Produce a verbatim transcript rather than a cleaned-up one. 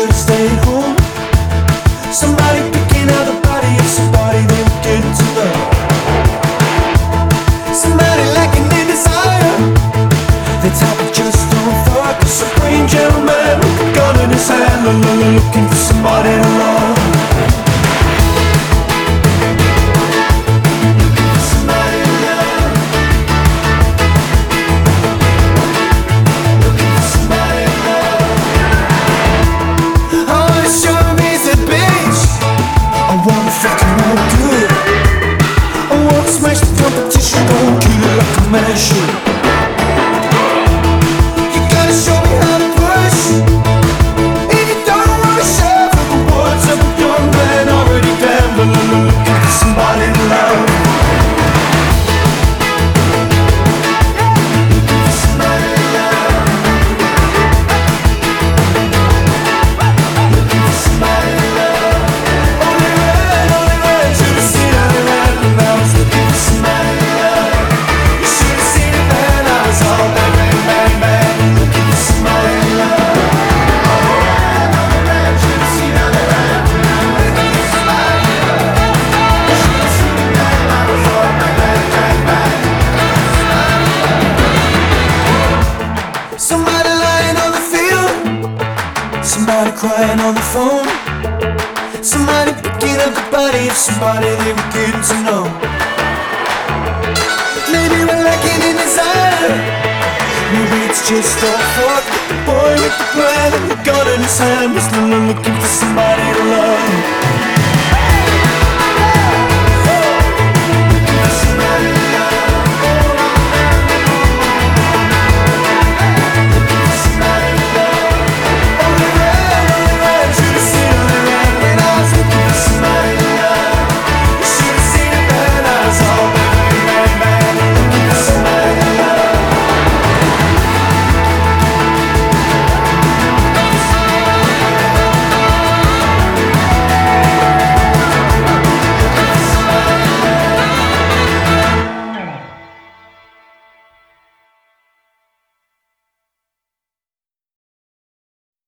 should've stayed home. Somebody picking out the body of somebody they were getting to love. Somebody lacking in desire. The type that just don't fuck. A supreme gentleman with a gun in his hand, looking for somebody to love. Smash the competition, don't kill it like a man should. You gotta show me how to push. If you don't wanna share from the words of a young man already gambling, looking for somebody to love. Looking for somebody to love. Looking for somebody to love. Only ran, only ran, should've seen only ran when I was looking. Somebody lying on the field, somebody crying on the phone, somebody picking up the body of somebody they were getting to know. Maybe we're lacking in desire, maybe it's just all fuck. The boy with the plan and the gun in his hand was looking for somebody to love.